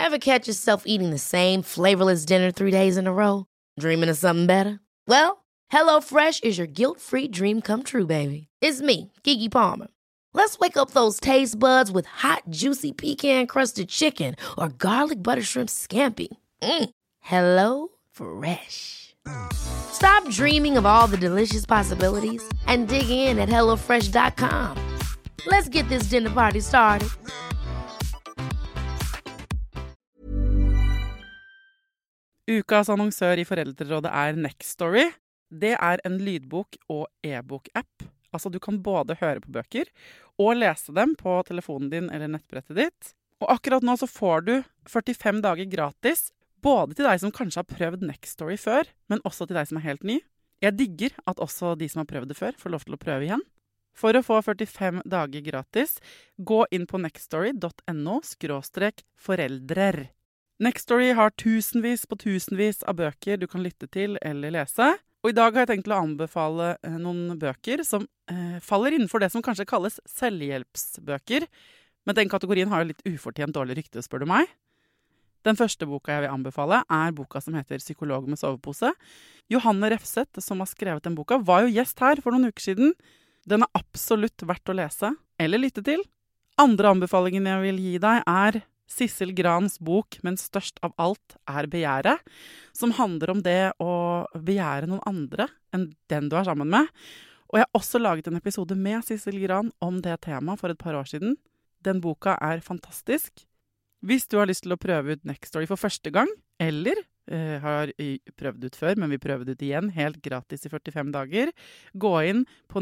Ever catch yourself eating the same flavorless dinner 3 days in a row? Dreaming of something better? Well, HelloFresh is your guilt-free dream come true, baby. It's me, Keke Palmer. Let's wake up those taste buds with hot, juicy pecan-crusted chicken or garlic butter shrimp scampi. Hello Fresh. Stop dreaming of all the delicious possibilities and dig in at HelloFresh.com. Let's get this dinner party started. Ukas annonsør I Foreldrerådet Nextory. Det en lydbok- og e-bok-app. Altså du kan både høre på bøker og lese dem på telefonen din eller nettbrettet ditt. Og akkurat nå så får du 45 dager gratis, både til deg som kanskje har prøvd Nextory før, men også til deg som helt ny. Jeg digger at også de som har prøvd det før får lov til å prøve igjen. For å få 45 dager gratis, gå inn på nextory.no/foreldrer. Nextory har tusenvis på tusenvis av bøker du kan lytte til eller lese. Og I dag har jeg tenkt å anbefale noen bøker som faller innenfor det som kanskje kalles selvhjelpsbøker. Men den kategorien har jo litt ufortjent dårlig rykte, spør du meg. Den første boka jeg vil anbefale boka som heter Psykolog med sovepose. Johanne Refseth, som har skrevet den boka, var jo gjest her for noen uker siden. Den absolutt verdt å lese eller lytte til. Andre anbefalingen jeg vil gi deg Sissel Grans bok, men størst av alt begjæret, som handler om det å begjære noen andre enn den du sammen med. Og jeg har også laget en episode med Sissel Gran om det temaet for et par år siden. Den boka fantastisk. Hvis du har lyst til å prøve ut Nextory for første gang, eller har prøvd ut før, men vil prøve det ut igjen, helt gratis I 45 dager, gå inn på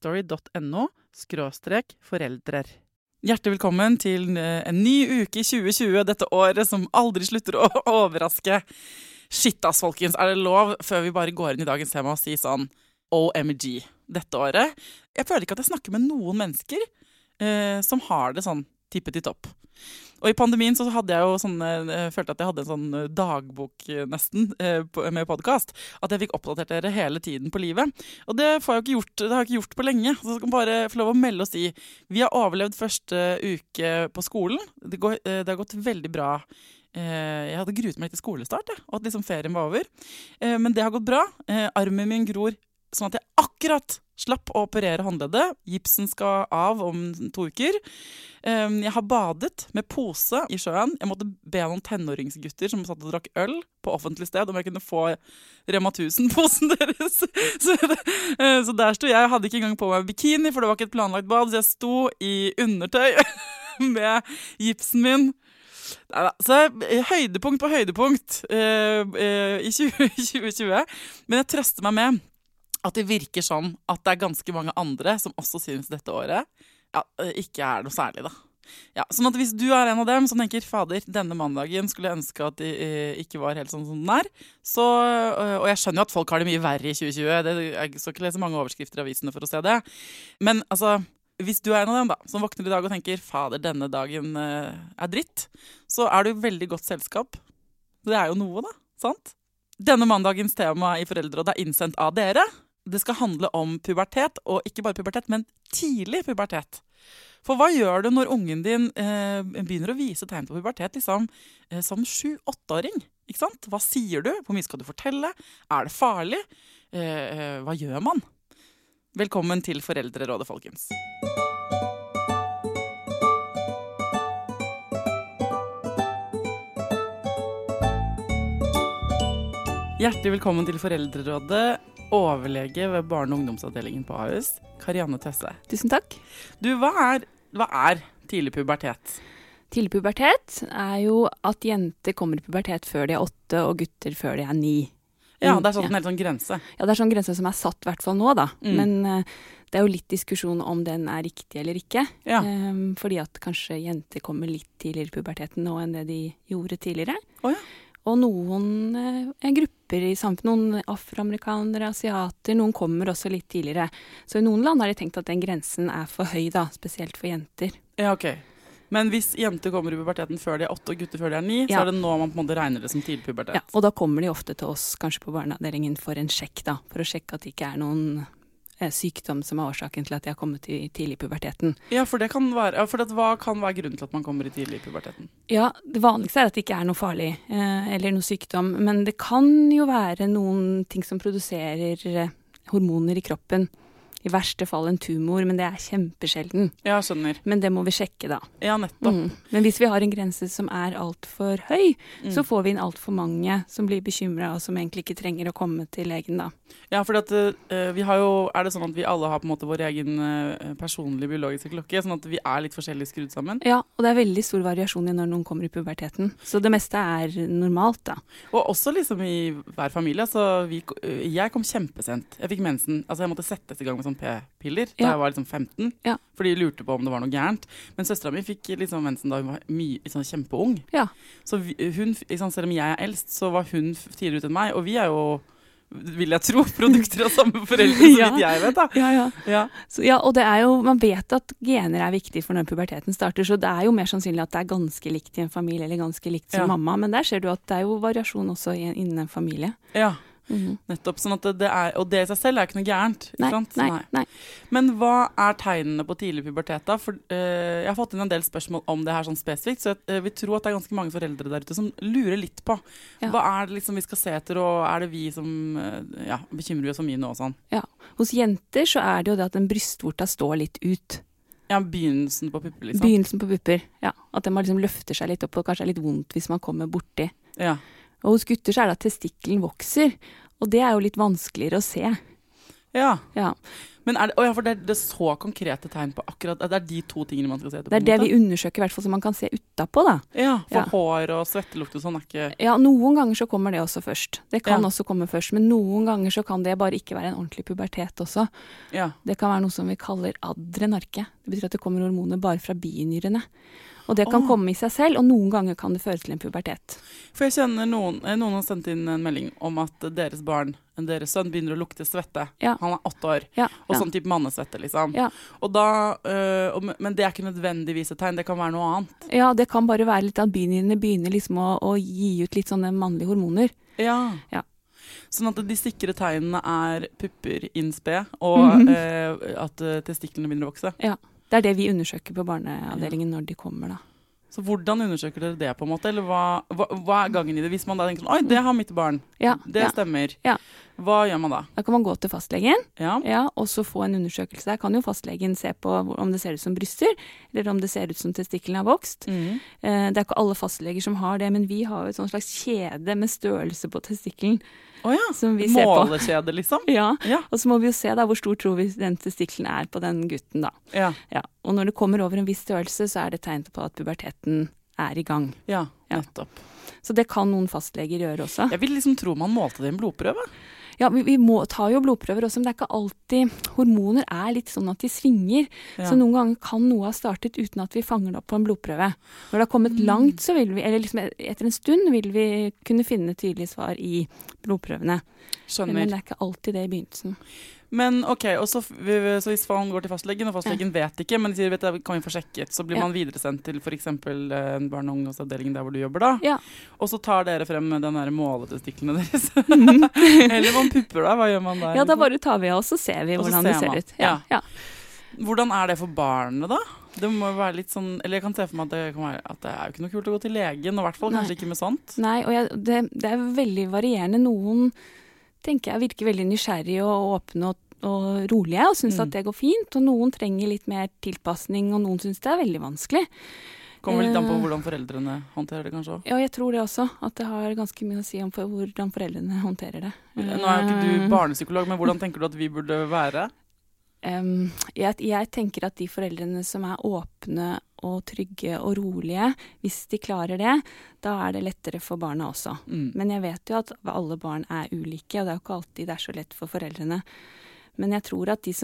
nextory.no/foreldrer. Hjertelig velkommen til en ny uke I 2020, dette året som aldri slutter å overraske. Shit ass, folkens, det lov før vi bare går inn I dagens tema og sier sånn OMG dette året? Jeg føler ikke at jeg snakker med noen mennesker som har det sånn tippet I topp. Og I pandemien så hadde jeg jo følte at jeg hadde en sånn dagbok nesten med podcast, at jeg fikk oppdatert dere hele tiden på livet. Og det har jeg ikke gjort på lenge, så jeg skal bare få lov å melde og si, vi har overlevd første uke på skolen. Det har gått veldig bra. Jeg hadde gruet meg litt til skolestart, og at liksom ferien var over. Men det har gått bra. Armen min gror sånn at jeg akkurat slapp å operere håndleddet. Gipsen skal av om 2 uker. Jeg har badet med pose I sjøen. Jeg måtte be noen tenåringsgutter som satt og drakk øl på offentlig sted, om jeg kunne få Rema 1000-posen deres. Så der sto jeg. Jeg hadde ikke engang på meg bikini, for det var ikke et planlagt bad, så jeg sto I undertøy med gipsen min. Så høydepunkt på høydepunkt I 2020. Men jeg trøster meg med at det virker sånn at det ganske mange andre som også synes dette året ikke noe særlig da. Ja, sånn at hvis du en av dem som tenker, fader, denne mandagen skulle jeg ønske at det ikke var helt sånn som den så, og jeg skjønner jo at folk har det mye verre I 2020, jeg skal ikke lese mange overskrifter I avisene for å se det, men altså, hvis du en av dem da, som våkner I dag og tenker, fader, denne dagen dritt, så du I veldig godt selskap. Det jo noe da, sant? Denne mandagens tema I Foreldrerådet innsendt av dere. Det skal handle om pubertet, og ikke bare pubertet, men tidlig pubertet. For hva gjør du når ungen din begynner å vise tegn på pubertet liksom, som 7-8-åring? Ikke sant? Hva sier du? Hvor mye skal du fortelle? Det farlig? Hva gjør man? Velkommen til Foreldrerådet, folkens. Hjertelig velkommen til Foreldrerådet, overlege ved barne- og ungdomsavdelingen på Ahus, Karianne Tøsse. Tusen takk. Du, hva tidlig pubertet? Tidlig pubertet jo at jenter kommer I pubertet før de 8, og gutter før de 9. Ja, det sånn en helt sånn grense. Ja, det sånn grense som satt I hvert fall nå da. Men det jo litt diskusjon om den riktig eller ikke. Ja. Fordi at kanskje jenter kommer litt tidligere I puberteten nå enn det de gjorde tidligere. Ja. Og noen grupper I samfunnet, noen afroamerikanere, asiater, noen kommer også litt tidligere. Så I noen land har de tenkt at den grensen for høy da, spesielt for jenter. Ja, ok. Men hvis jenter kommer I puberteten før de 8 og gutter før de 9, så det nå man på en måte regner det som tidlig pubertet. Ja, og da kommer de ofte til oss, kanskje på barneavdelingen, for en sjekk da, for å sjekke at det ikke noen sykdom som årsaken til at jeg har kommet tidlig i puberteten. Ja, for det kan være, hva kan være grunnen til at man kommer tidlig i puberteten? Ja, det vanligste at det ikke noe farlig, eller noe sykdom, men det kan jo være noen ting som produserer hormoner i kroppen. I verste fall en tumor, men det kjempesjelden. Ja, skjønner. Men det må vi sjekke da. Ja, nettopp. Men hvis vi har en grense som alt for høy, så får vi inn alt for mange som blir bekymret, og som egentlig ikke trenger å komme til legen da. Ja, for vi har jo, det sånn at vi alle har på en måte vår egen personlige biologiske klokke, sånn at vi litt forskjellig skrudd sammen? Ja, og det veldig stor variasjon i når noen kommer i puberteten. Så det meste normalt da. Og også liksom i hver familie, så jeg kom kjempesent. Jeg fikk mensen, altså jeg måtte settes i gang med p-piller da jeg var liksom 15, fordi de lurte på om det var noe gærent. Men søstera mi fikk liksom mensen da hun var kjempeung. Ja. Så hun, selv om jeg eldst, så var hun tidligere ut enn meg, og vi jo, vil jeg tro, produkter av samme foreldre, så vidt jeg vet da. Ja. Så, og det jo, man vet at gener viktig for når puberteten starter, så det jo mer sannsynlig at det ganske likt i en familie, eller ganske likt som mamma, men der ser du at det jo variasjon også innen en familie. Ja. Nettopp, sånn at og det i seg selv ikke noe gærent, ikke sant? Nei. Men hva tegnene på tidlig pubertet da? For jeg har fått inn en del spørsmål om det her sånn spesifikt, så jeg vil tro at det ganske mange foreldre der ute som lurer litt på. Hva det liksom vi skal se etter, og det vi som bekymrer oss så mye nå og sånn? Ja, hos jenter så det jo det at den brystvorta står litt ut. Ja, begynnelsen på pupper liksom. Begynnelsen på pupper, ja. At den liksom løfter seg litt opp, og kanskje litt vondt hvis man kommer borti. Ja. Og hos gutter så det at testikkelen vokser, og det jo litt vanskeligere å se. Ja. Men for det så konkrete tegn på akkurat, det de to tingene man skal se etter på en måte? Det vi undersøker i hvert fall, så man kan se utapå da. Ja, for hår og svettelukt og sånn ikke... Ja, noen ganger så kommer det også først. Det kan også komme først, men noen ganger så kan det bare ikke være en ordentlig pubertet også. Ja. Det kan være noe som vi kaller adrenarke. Det betyr at det kommer hormoner bare fra binyrene. Og det kan komme i seg selv, og noen ganger kan det føre til en pubertet. For jeg kjenner noen har sendt inn en melding om at deres sønn begynner å lukte svette. Ja. Han 8 år, og sånn type mannesvette liksom. Ja. Og da, men det ikke nødvendigvis et tegn, det kan være noe annet. Ja, det kan bare være litt at binyrene begynner liksom å gi ut litt sånne mannlige hormoner. Ja. Sånn at de sikre tegnene pupper innspe, og at testiklene begynner å vokse. Ja. Det det vi undersøker på barneavdelingen når de kommer da. Så hvordan undersøker dere det på en måte? Eller hva gangen i det? Hvis man da tenker sånn, oi, det har mitt barn. Ja, det stemmer. Ja. Hva gjør man da? Da kan man gå til fastlegen, og så få en undersøkelse. Der kan jo fastlegen se på om det ser ut som bryster, eller om det ser ut som testiklene har vokst. Det ikke alle fastleger som har det, men vi har jo et sånn slags kjede med størrelse på testikkelen. Som vi ser på. Målekjede liksom? Ja, og så må vi jo se da hvor stor tror vi den testikkelen på den gutten da. Ja. Og når det kommer over en viss størrelse, så det tegn på at puberteten i gang. Ja, nettopp. Så det kan noen fastleger gjøre også. Jeg vil liksom tro man målte det i en blodprøve. Ja, vi må ta jo blodprøver også, men det ikke alltid. Hormoner litt sånn at de svinger. Ja. Så noen ganger kan noe ha startet uten at vi fanger det opp på en blodprøve. Når det har kommet langt, så vil vi, eller liksom etter en stund, vil vi kunne finne tydelige svar i blodprøvene. Skjønner. Men det ikke alltid det i begynnelsen. Men ok, og så hvis man går til fastlegen, og fastlegen vet ikke, men de sier, kan vi få sjekket, så blir man videresendt til for eksempel barne- og ungdomsavdelingen der hvor du jobber da. Ja. Og så tar dere frem den der måletestiklene deres. Eller man pupper da, hva gjør man der? Ja, da bare tar vi oss, og så ser vi hvordan det ser ut. Ja. Hvordan det for barnet da? Det må jo være litt sånn, eller jeg kan se for meg at det jo ikke noe kult å gå til legen, og i hvert fall kanskje ikke med sånt. Nei, og det veldig varierende. Noen tenker jeg virker veldig nysgjerrig og åpne og rolige, og synes at det går fint, og noen trenger litt mer tilpassning, og noen synes det veldig vanskelig. Kommer litt an på hvordan foreldrene håndterer det kanskje også? Ja, jeg tror det også, at det har ganske mye å si om hvordan foreldrene håndterer det. Nå ikke du barnepsykolog, men hvordan tenker du at vi burde være? Jeg tenker at de foreldrene som åpne og trygge og rolige, hvis de klarer det, da det lettere for barna også. Men jeg vet jo at alle barn ulike, og det jo ikke alltid det så lett for foreldrene. Men jeg tror at de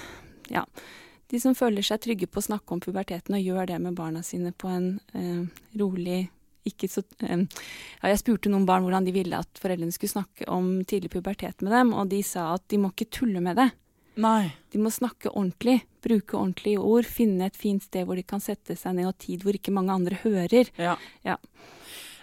som føler seg trygge på å snakke om puberteten og gjør det med barna sine på en rolig, jeg spurte noen barn hvordan de ville at foreldrene skulle snakke om tidlig pubertet med dem, og de sa at de må ikke tulle med det. Nei. De må snakke ordentlig, bruke ordentlige ord, finne et fint sted hvor de kan sette seg ned, og tid hvor ikke mange andre hører. Ja.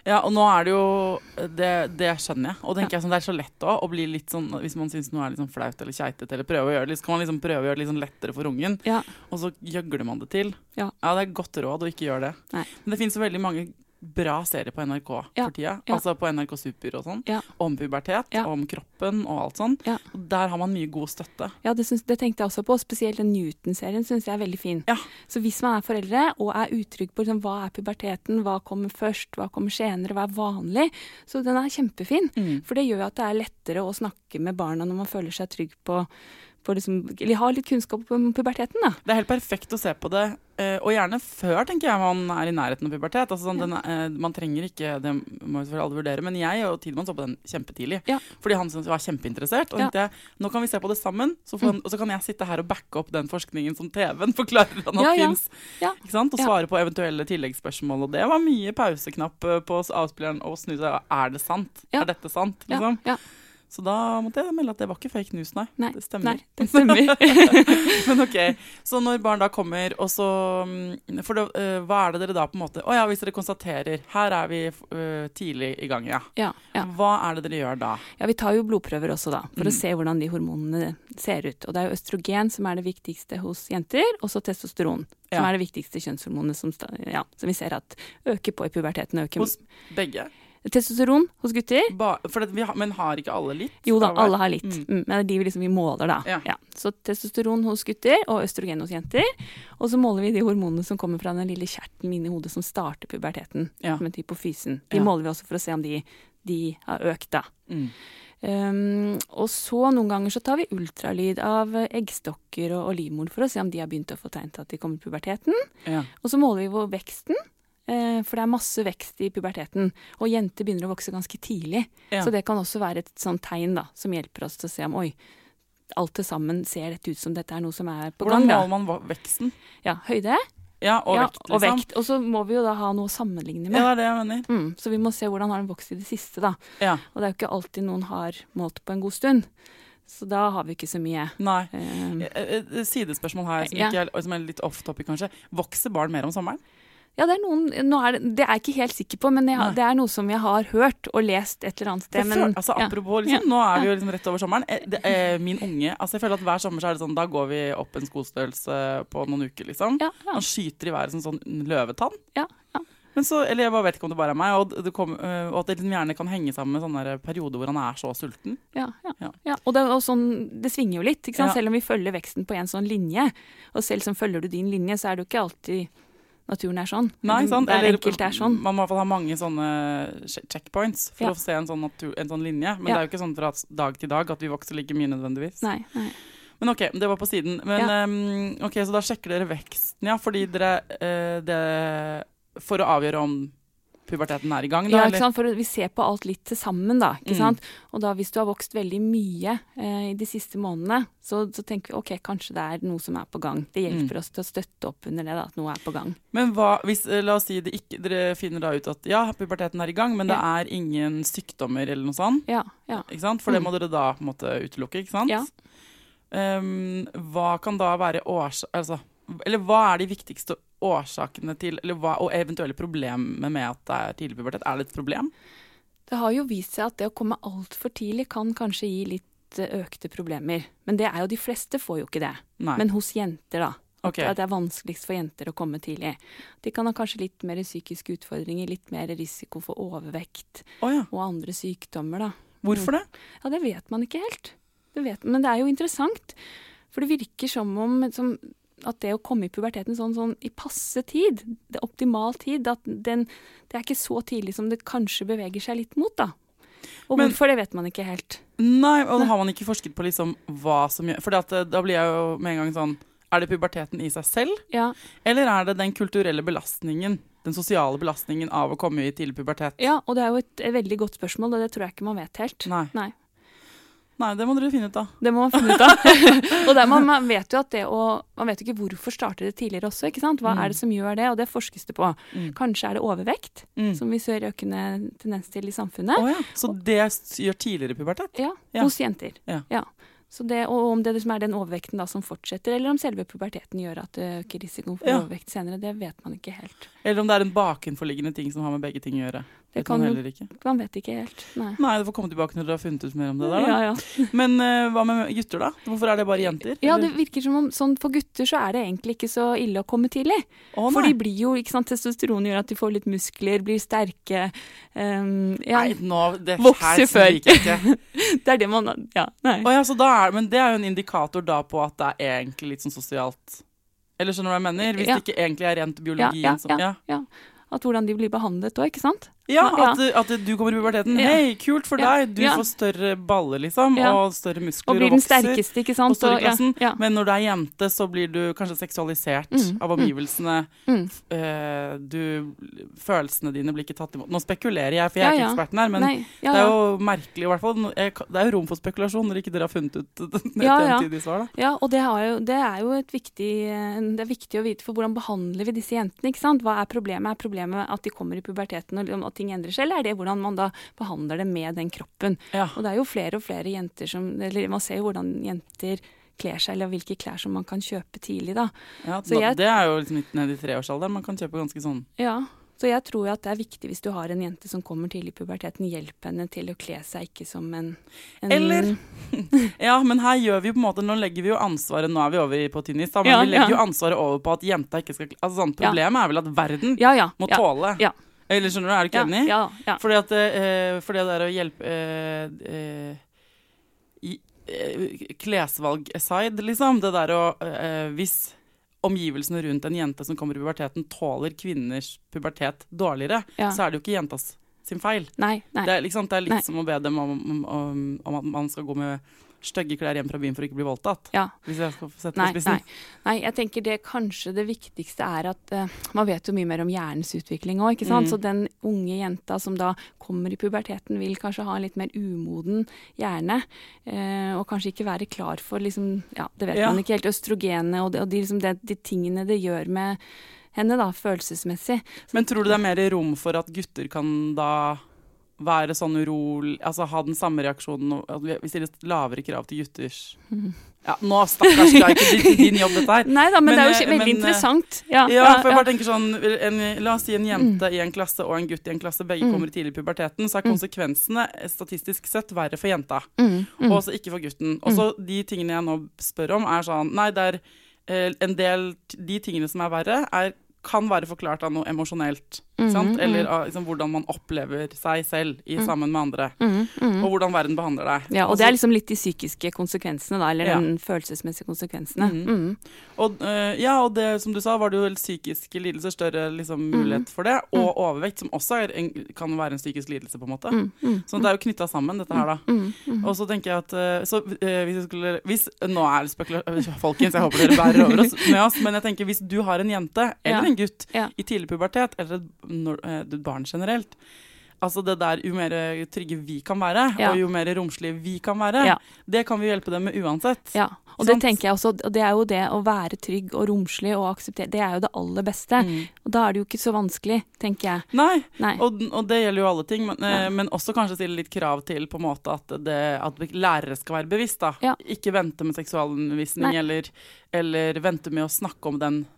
Ja, og nå det jo, det skjønner jeg. Og tenker jeg sånn, det så lett også, å bli litt sånn, hvis man synes noe litt sånn flaut eller kjeitet, eller prøve å gjøre det, så kan man liksom prøve å gjøre det litt sånn lettere for ungen, og så gjøgler man det til. Ja, det godt råd å ikke gjøre det. Nei. Men det finnes så veldig mange bra serier på NRK for tida, altså på NRK Super og sånn, om pubertet, om kroppen og alt sånn. Og der har man mye god støtte. Ja, det tenkte jeg også på, spesielt den Newton-serien synes jeg veldig fin. Ja. Så hvis man foreldre og utrygg på liksom, hva puberteten, hva kommer først, hva kommer senere, hva vanlig, så den kjempefin. For det gjør jo at det lettere å snakke med barna når man føler seg trygg på liksom, eller ha litt kunnskap om puberteten da. Det helt perfekt å se på det, og gjerne før, tenker jeg, man i nærheten av pubertet. Altså, sånn, man trenger ikke, det må jo selvfølgelig alle vurdere, men jeg og Tidmann så på den kjempetidlig. Fordi han var kjempeinteressert, og tenkte jeg, nå kan vi se på det sammen, og så kan jeg sitte her og backe opp den forskningen som TV-en forklarer han at finnes. Ikke sant? Og svare på eventuelle tilleggsspørsmål, og det var mye pauseknapp på avspilleren, og snu seg, det sant? Dette sant? Liksom? Så da måtte jeg melde at det var ikke fake news, nei. Det stemmer. Nei, det stemmer. Men ok, så når barn da kommer, og så, for det, hva det dere da på en måte, hvis dere konstaterer, her vi tidlig i gang, Hva det dere gjør da? Ja, vi tar jo blodprøver også da, for å se hvordan de hormonene ser ut. Og det jo østrogen som det viktigste hos jenter, og så testosteron, som det viktigste kjønnshormonet som vi ser at øker på i puberteten. Hos begge? Testosteron hos gutter. Men har ikke alle litt? Jo da, alle har litt. Men de vi måler da. Ja. Så testosteron hos gutter og østrogen hos jenter. Og så måler vi de hormonene som kommer fra den lille kjertelen inne i hodet som starter puberteten. Som en hypofysen. De måler vi også for å se om de har økt da. Og så noen ganger så tar vi ultralyd av eggstokker og livmor for å se om de har begynt å få tegn til at de kommer i puberteten. Og så måler vi veksten. For det masse vekst i puberteten, og jenter begynner å vokse ganske tidlig. Så det kan også være et sånt tegn da, som hjelper oss til å se om, alt til sammen ser dette ut som dette noe som på gang. Hvordan måler man veksten? Ja, høyde. Ja, og vekt, liksom. Og vekt. Og så må vi jo da ha noe å sammenligne med. Ja, det jeg mener. Så vi må se hvordan har den vokst i det siste da. Og det jo ikke alltid noen har målt på en god stund. Så da har vi ikke så mye. Nei. Sidespørsmål her, som litt off-topic kanskje. Vokser barn mer om sommeren? Ja, det det jeg ikke helt sikker på, men det noe som jeg har hørt og lest et eller annet sted. Men, apropos, liksom, nå vi jo liksom rett over sommeren. Min unge, jeg føler at hver sommer så det sånn, da går vi opp en skostørrelse på noen uker, liksom. Han skyter i været som sånn løvetann. Men så, eller jeg bare vet ikke om det bare meg, og at det liksom gjerne kan henge sammen med sånne perioder hvor han så sulten. Og det svinger jo litt, ikke sant? Selv om vi følger veksten på en sånn linje, og selv som følger du din linje, så det jo ikke alltid naturen sånn. Nei, sant? Eller enkelt sånn. Man må i hvert fall ha mange sånne checkpoints for å se en sånn linje. Men det jo ikke sånn fra dag til dag at vi vokser like mye nødvendigvis. Nei. Men ok, det var på siden. Men ok, så da sjekker dere veksten, fordi dere for å avgjøre om puberteten i gang, da? Ja, ikke sant? For vi ser på alt litt til sammen, da, ikke sant? Og da hvis du har vokst veldig mye i de siste månedene, så tenker vi, ok, kanskje det noe som på gang. Det hjelper oss til å støtte opp under det, da, at noe på gang. Men hvis, la oss si, dere finner da ut at, puberteten i gang, men det ingen sykdommer eller noe sånt, ikke sant? For det må dere da på en måte utelukke, ikke sant? Ja. Hva kan da være eller hva de viktigste årsakene til, og eventuelle problemer med at det tidlig pubertet? Det et problem? Det har jo vist seg at det å komme alt for tidlig kan kanskje gi litt økte problemer. Men det jo de fleste får jo ikke det. Nei. Men hos jenter da. Okay. At det vanskeligst for jenter å komme tidlig. De kan ha kanskje litt mer psykiske utfordringer, litt mer risiko for overvekt og andre sykdommer da. Hvorfor det? Ja, det vet man ikke helt. Men det jo interessant. For det virker som om at det å komme i puberteten sånn i passe tid, det optimal tid, at det ikke så tidlig som det kanskje beveger seg litt mot da. Og hvorfor, det vet man ikke helt. Nei, og da har man ikke forsket på liksom hva som gjør, for da blir jeg jo med en gang sånn, det puberteten i seg selv? Ja. Eller det den kulturelle belastningen, den sosiale belastningen av å komme i tidlig pubertet? Ja, og det jo et veldig godt spørsmål, og det tror jeg ikke man vet helt. Nei, det må dere finne ut av. Det må man finne ut av. Og man vet jo at man vet jo ikke hvorfor starter det tidligere også, ikke sant? Hva det som gjør det, og det forskes det på. Kanskje det overvekt, som vi ser økende tendens til i samfunnet. Så det gjør tidligere pubertet? Ja, hos jenter. Ja. Så og om det som den overvekten da som fortsetter, eller om selve puberteten gjør at det øker risikoen for overvekt senere, det vet man ikke helt. Eller om det en bakenforliggende ting som har med begge ting å gjøre. vet man heller ikke. Man vet ikke helt, nei. Nei, du får komme tilbake når du har funnet ut mer om det der, da. Ja. Men hva med gutter, da? Hvorfor er det bare jenter? Ja, det virker som om sånn for gutter så er det egentlig ikke så ille å komme tidlig. For de blir jo, ikke sant, testosteron gjør at de får litt muskler, blir sterke, Nei, det vokser før. Ikke. Det er det man, nei. Så men det er jo en indikator da på at det er egentlig litt sånn sosialt. Eller skjønner du hva jeg mener? Hvis det ikke egentlig er rent biologien. Ja. At hvordan de blir behandlet også, ikke sant? Ja, at du kommer i puberteten. Hei, kult for deg. Du får større baller, liksom, og større muskler og vokser. Og blir den sterkeste, ikke sant? Og større klassen. Men når du er jente, så blir du kanskje seksualisert av omgivelsene. Følelsene dine blir ikke tatt imot. Nå spekulerer jeg, for jeg er ikke eksperten her, men det er jo merkelig, i hvert fall. Det er jo rom for spekulasjon når ikke dere har funnet ut et entydig svar, da. Ja, og det er jo det er viktig å vite for hvordan behandler vi disse jentene, ikke sant? Hva er problemet? Er problemet at de kommer i puberteten og at ting endrer seg, eller er det hvordan man da behandler det med den kroppen? Ja. Og det er jo flere og flere jenter man ser jo hvordan jenter kler seg, eller hvilke klær som man kan kjøpe tidlig, da. Ja, det er jo liksom litt ned i 3-årsalderen, man kan kjøpe ganske sånn. Ja, så jeg tror at det er viktig hvis du har en jente som kommer tidlig i puberteten, hjelp henne til å kle seg ikke som en Eller, men her gjør vi på en måte, nå legger vi jo ansvaret, nå er vi over på tynnis, da, men vi legger jo ansvaret over på at jenta ikke skal, altså sånn, problemet er vel at verden må tåle. Ja. Eller skjønner du, er du ikke enig? Ja. Fordi det der å hjelpe klesvalg aside, liksom, det der å hvis omgivelsene rundt en jente som kommer i puberteten tåler kvinners pubertet dårligere, så er det jo ikke jentas sin feil. Nei. Det er litt som å be dem om at man skal gå med stygge klær hjem fra byen for å ikke bli voldtatt. Ja. Hvis jeg skal sette på spissen. Nei, jeg tenker det kanskje det viktigste er at man vet jo mye mer om hjernens utvikling også, ikke sant? Så den unge jenta som da kommer i puberteten vil kanskje ha en litt mer umoden hjerne, og kanskje ikke være klar for liksom, det vet man ikke helt, østrogene og de tingene det gjør med henne da, følelsesmessig. Men tror du det er mer rom for at gutter kan da være sånn urolig, altså ha den samme reaksjonen, vi stiller lavere krav til gutters. Ja, nå stakkars, det er ikke din jobb dette her. Neida, men det er jo veldig interessant. Ja, for jeg bare tenker sånn, la oss si en jente i en klasse og en gutt i en klasse, begge kommer tidlig i puberteten, så er konsekvensene statistisk sett verre for jenta, og også ikke for gutten. Og så de tingene jeg nå spør om er sånn, nei, det er en del, de tingene som er verre, kan være forklart av noe emosjonelt, sant? Eller liksom, hvordan man opplever seg selv sammen med andre, og hvordan verden behandler deg. Ja, og det er liksom litt de psykiske konsekvensene da, eller den følelsesmessige konsekvensene. Og det som du sa, var det jo psykiske lidelser, større liksom, mulighet for det, og overvekt, som også kan være en psykisk lidelse på en måte. Så det er jo knyttet sammen, dette her da. Og så tenker jeg at, nå er det spekulasjon, folkens, jeg håper dere bærer over oss med oss, men jeg tenker, hvis du har en jente, eller en gutt i tidlig pubertet, eller et barn generelt, altså det der, jo mer trygge vi kan være, og jo mer romslige vi kan være, det kan vi hjelpe dem med uansett. Ja, og det tenker jeg også, og det er jo det å være trygg og romslig og akseptere, det er jo det aller beste. Og da er det jo ikke så vanskelig, tenker jeg. Nei. Og det gjelder jo alle ting, men også kanskje stille litt krav til på en måte at lærere skal være bevisst da. Ikke vente med seksualundervisning, eller vente med å snakke om den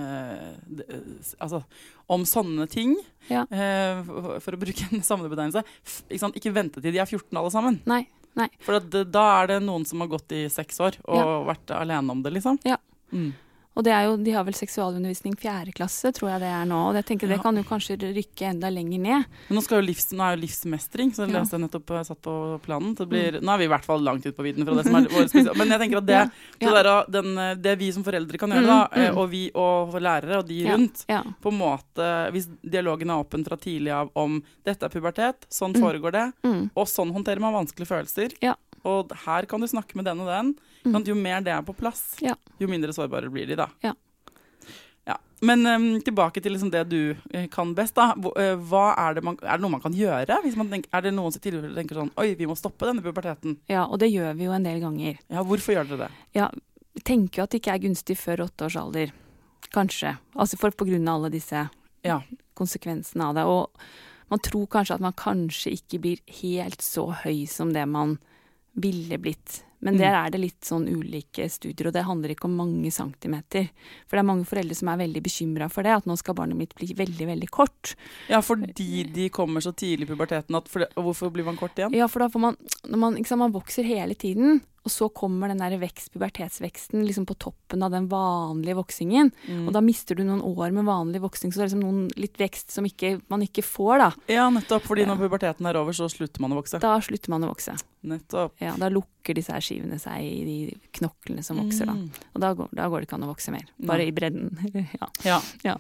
altså om sånne ting for å bruke en samlebetegnelse, ikke vente til de er 14 alle sammen. Nei. For da er det noen som har gått i 6 år og vært alene om det liksom. Og det er jo, de har vel seksualundervisning 4. klasse, tror jeg det er nå, og jeg tenker det kan jo kanskje rykke enda lenger ned. Men nå er jo livsmestring, så jeg leste nettopp satt på planen. Nå er vi i hvert fall langt ut på vidden fra det som er våre spesielle. Men jeg tenker at det vi som foreldre kan gjøre da, og vi og lærere og de rundt, på en måte, hvis dialogen er åpen fra tidlig av om dette er pubertet, sånn foregår det, og sånn håndterer man vanskelige følelser, og her kan du snakke med den og den. Jo mer det er på plass, jo mindre sårbare blir de da. Ja. Men tilbake til liksom det du kan best da. Hva er det noe man kan gjøre? Hvis man er det noen som tilfeller tenker sånn, oi, vi må stoppe denne puberteten? Ja, og det gjør vi jo en del ganger. Ja, hvorfor gjør dere det? Ja, vi tenker jo at det ikke er gunstig før 8 års alder. Kanskje. Altså på grunn av alle disse konsekvensene av det. Og man tror kanskje at man kanskje ikke blir helt så høy som det man ville blitt Men der det litt sånn ulike studier, og det handler ikke om mange centimeter. For det mange foreldre som veldig bekymret for det, at nå skal barnet mitt bli veldig, veldig kort. Ja, fordi de kommer så tidlig i puberteten, hvorfor blir man kort igjen? Ja, for da får man, når man vokser hele tiden, og så kommer den der pubertetsveksten liksom på toppen av den vanlige voksingen, og da mister du noen år med vanlig voksing, så det liksom noen litt vekst som man ikke får da. Ja, nettopp, fordi når puberteten over, så slutter man å vokse. Da slutter man å vokse. Nettopp. Ja, da lukker disse her skivene seg i de knoklene som vokser da. Og da går det ikke an å vokse mer. Bare i bredden. Ja.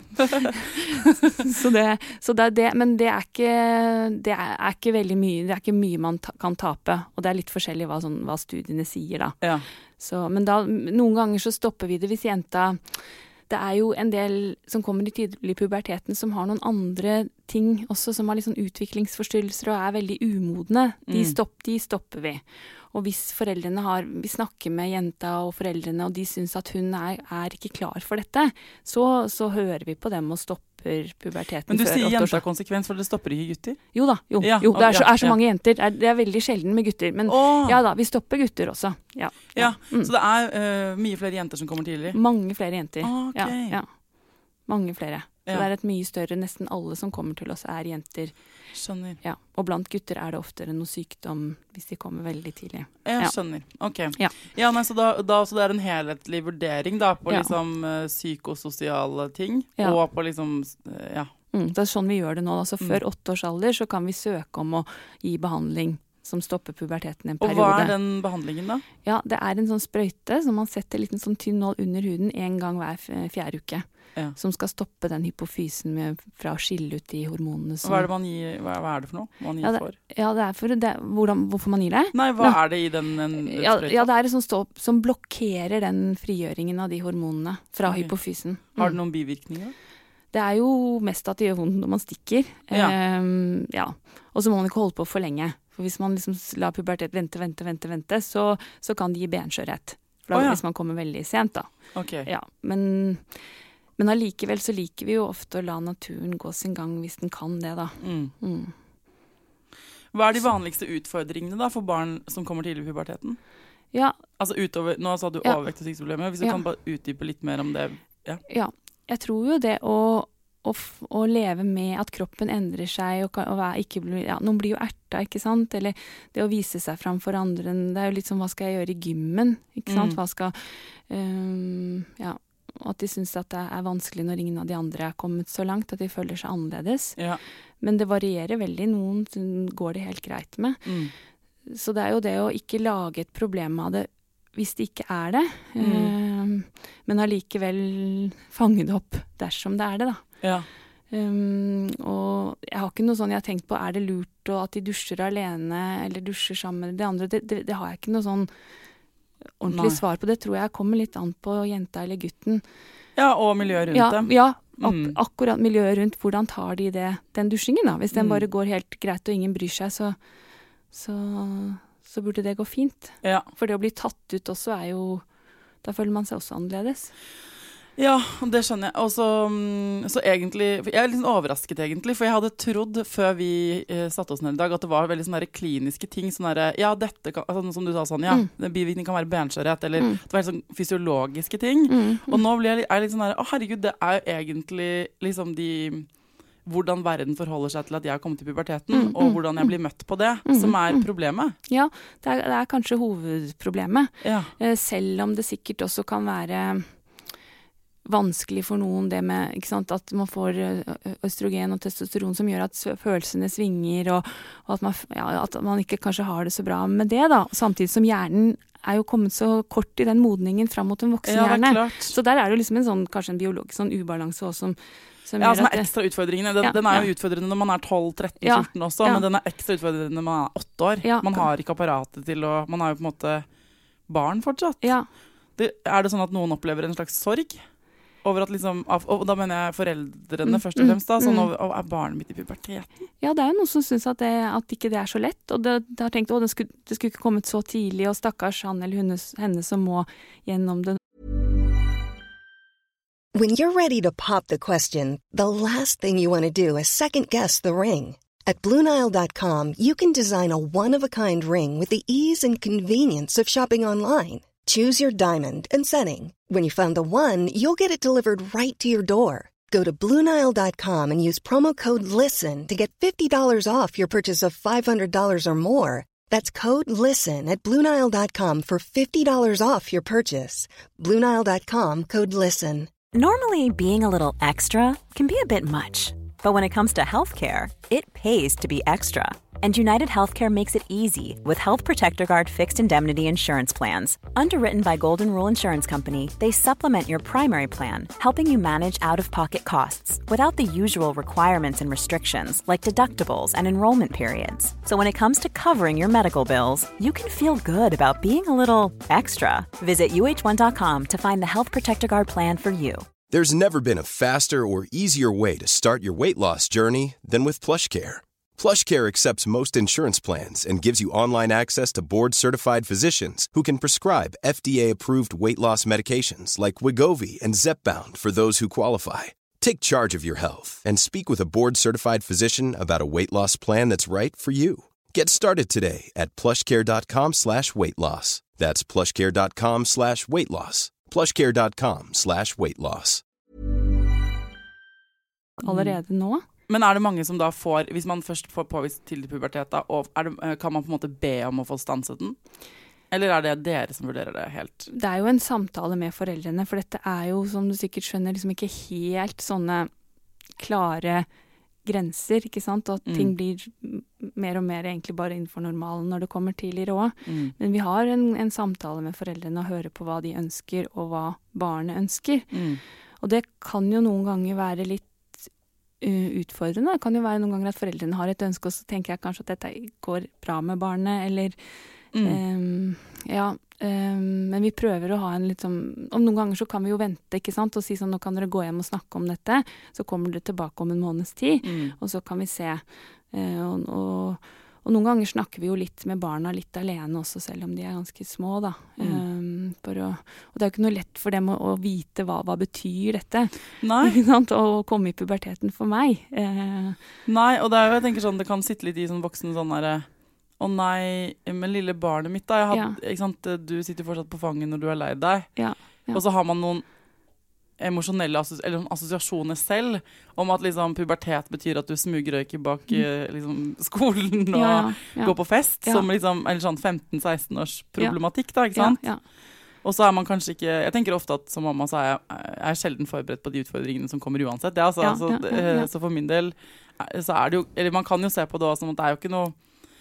så det, men det ikke veldig mye, det ikke mye man kan tape, og det litt forskjellig hva studiene sier da. Ja. Så, men da, noen ganger så stopper vi det hvis jenta. Det jo en del som kommer i tidlig puberteten som har noen andre ting også, som har litt sånn utviklingsforstyrrelser og veldig umodne. De stopper vi. Og hvis vi snakker med jenta og foreldrene, og de synes at hun ikke klar for dette, så hører vi på dem og stopper puberteten. Men du sier jenta konsekvens, for det stopper ikke gutter? Jo da, det så mange jenter. Det veldig sjelden med gutter, men ja da, vi stopper gutter også. Ja. Så det mye flere jenter som kommer tidlig? Mange flere jenter, okay. ja. Mange flere. Så det et mye større, nesten alle som kommer til oss jenter. Skjønner. Ja, og blant gutter det oftere noe sykdom hvis de kommer veldig tidlig. Jeg skjønner, ok. Ja, nei, så det en helhetlig vurdering da, på liksom psykososiale ting, og på liksom, det sånn vi gjør det nå, altså før 8 års alder så kan vi søke om å gi behandling som stopper puberteten en periode. Og hva den behandlingen da? Ja, det en sånn sprøyte som man setter en liten sånn tynn nål under huden en gang hver 4. uke. Som skal stoppe den hypofysen fra å skille ut de hormonene som... Hva det man gir, hva det for noe? Man gir for? Ja, det for hvorfor man gir det? Nei, hva det i den sprøyta? Ja, det en sånn stopp som blokkerer den frigjøringen av de hormonene fra hypofysen. Har det noen bivirkninger? Det jo mest at det gjør vondt når man stikker. Ja. Og så må man ikke holde på for lenge. For hvis man liksom lar pubertet vente, så kan de gi benskjørhet. Hvis man kommer veldig sent da. Okay. Ja, men allikevel så liker vi jo ofte å la naturen gå sin gang hvis den kan det da. Hva de vanligste utfordringene da for barn som kommer tidlig i puberteten? Ja. Altså utover, nå sa du overvekt og sykdomsproblemer, hvis du kan bare utdype litt mer om det. Ja, jeg tror jo det å leve med at kroppen endrer seg, noen blir jo erta, ikke sant? Eller det å vise seg fram for andre, det jo litt som hva skal jeg gjøre i gymmen, ikke sant? Hva skal, at de synes at det vanskelig når ingen av de andre kommet så langt, at de føler seg annerledes. Ja. Men det varierer veldig, noen går det helt greit med. Så det jo det å ikke lage et problem av det, hvis det ikke det, men allikevel fange det opp dersom det det da. Ja. Og jeg har ikke noe sånn jeg har tenkt på, det lurt at de dusjer alene eller dusjer sammen med de andre, det har jeg ikke noe sånn ordentlig svar på. Det tror jeg kommer litt an på jenta eller gutten. Ja, og miljøet rundt dem. Ja, akkurat miljøet rundt, hvordan tar de den dusjingen da? Hvis den bare går helt greit og ingen bryr seg, så burde det gå fint. Ja. For det å bli tatt ut også jo, da føler man seg også annerledes. Ja, det skjønner jeg. Og så egentlig, jeg litt overrasket egentlig, for jeg hadde trodd før vi satte oss ned i dag, at det var veldig sånne kliniske ting, sånne dette kan, altså, som du sa sånn, bivirkning kan være benskjørhet, eller det var helt sånn fysiologiske ting. Og nå blir jeg litt sånn herregud, det jo egentlig liksom hvordan verden forholder seg til at jeg har kommet til puberteten, og hvordan jeg blir møtt på det, som problemet. Ja, det kanskje hovedproblemet. Ja. Selv om det sikkert også kan være vanskelig for noen det med, ikke sant, at man får østrogen og testosteron som gjør at følelsene svinger, og at man ikke kanskje har det så bra med det da, samtidig som hjernen jo kommet så kort i den modningen frem mot en voksen hjerne. Ja, klart. Så der det jo liksom en sånn, kanskje en biologisk sånn ubalanse også, som ja, som ekstra utfordringene. Den jo utfordrende når man 12, 13, 14 også, men den ekstra utfordrende når man 8 år. Ja. Man har ikke apparatet til å, man jo på en måte barn fortsatt. Ja. Det sånn at noen opplever en slags sorg? Over at liksom, og da mener jeg foreldrene først og fremst da, sånn barnet mitt i puberteten? Ja, det jo noen som synes at ikke det så lett, og det har tenkt, det skulle ikke kommet så tidlig, og stakkars han eller henne som må gjennom det. When you're ready to pop the question, the last thing you want to do is second guess the ring. At BlueNile.com, you can design a one-of-a-kind ring with the ease and convenience of shopping online. Choose your diamond and setting. When you find the one, you'll get it delivered right to your door. Go to BlueNile.com and use promo code LISTEN to get $50 off your purchase of $500 or more. That's code LISTEN at BlueNile.com for $50 off your purchase. BlueNile.com, code LISTEN. Normally, being a little extra can be a bit much. But when it comes to healthcare, it pays to be extra. And United Healthcare makes it easy with Health Protector Guard fixed indemnity insurance plans. Underwritten by Golden Rule Insurance Company, they supplement your primary plan, helping you manage out-of-pocket costs without the usual requirements and restrictions like deductibles and enrollment periods. So when it comes to covering your medical bills, you can feel good about being a little extra. Visit UH1.com to find the Health Protector Guard plan for you. There's never been a faster or easier way to start your weight loss journey than with PlushCare. PlushCare accepts most insurance plans and gives you online access to board-certified physicians who can prescribe FDA-approved weight loss medications like Wegovy and Zepbound for those who qualify. Take charge of your health and speak with a board-certified physician about a weight loss plan that's right for you. Get started today at plushcare.com/weightloss. That's plushcare.com/weightloss. plushcare.com/weightloss. Allerede nå. Men det mange som da får, hvis man først får påvist tidlig pubertet, da, kan man på en måte be om å få stanset den? Eller det dere som vurderer det helt? Det jo en samtale med foreldrene, for dette jo, som du sikkert skjønner, liksom ikke helt sånne klare grenser, ikke sant? Og at ting blir mer og mer egentlig bare innenfor normalen når det kommer tidligere også. Men vi har en samtale med foreldrene og hører på hva de ønsker og hva barnet ønsker. Og det kan jo noen ganger være litt utfordrende. Det kan jo være noen ganger at foreldrene har et ønske, og så tenker jeg kanskje at dette går bra med barnet, eller men vi prøver å ha en litt sånn, og noen ganger så kan vi jo vente, ikke sant, og si sånn, nå kan dere gå hjem og snakke om dette, så kommer dere tilbake om en måneds tid, og så kan vi se, og noen ganger snakker vi jo litt med barna litt alene også, selv om de ganske små da, og det jo ikke noe lett for dem å vite hva betyr dette. Nei. Ikke sant? Å komme i puberteten for meg. Nei, og det jo, jeg tenker sånn, det kan sitte litt i sånn voksne sånn der, å nei, men lille barnet mitt da, ikke sant, du sitter fortsatt på fangen når du lei deg, og så har man noen emosjonelle eller assosiasjoner selv om at liksom pubertet betyr at du smugrøyker bak liksom, skolen og går på fest, som liksom, eller sånn 15-16 års problematikk da, ikke sant? Og så man kanskje ikke, jeg tenker ofte at som mamma så jeg sjelden forberedt på de utfordringene som kommer uansett, så for min del så det jo, eller man kan jo se på det også, som at det jo ikke noe.